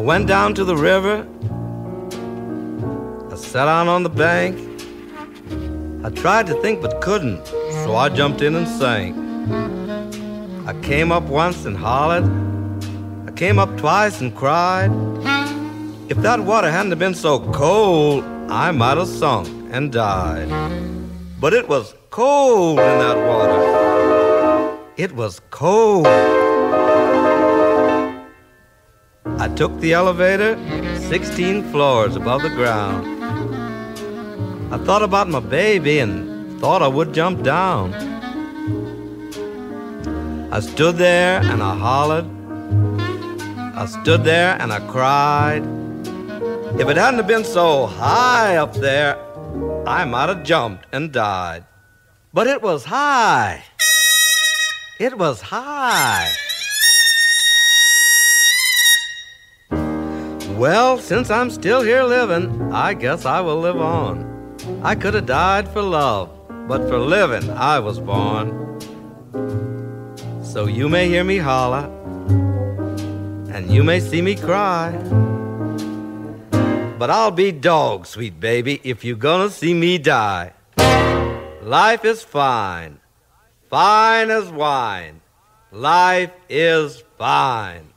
went down to the river. I sat down on the bank. I tried to think but couldn't, so I jumped in and sank. I came up once and hollered. I came up twice and cried. If that water hadn't been so cold, I might have sunk and died. But it was cold in that water. It was cold. I took the elevator 16 floors above the ground. I thought about my baby and thought I would jump down. I stood there and I hollered. I stood there and I cried. If it hadn't been so high up there, I might have jumped and died. But it was high. It was high. Well, since I'm still here living, I guess I will live on. I could have died for love, but for living I was born. So you may hear me holler, and you may see me cry, but I'll be dog, sweet baby, if you're gonna see me die. Life is fine, fine as wine. Life is fine.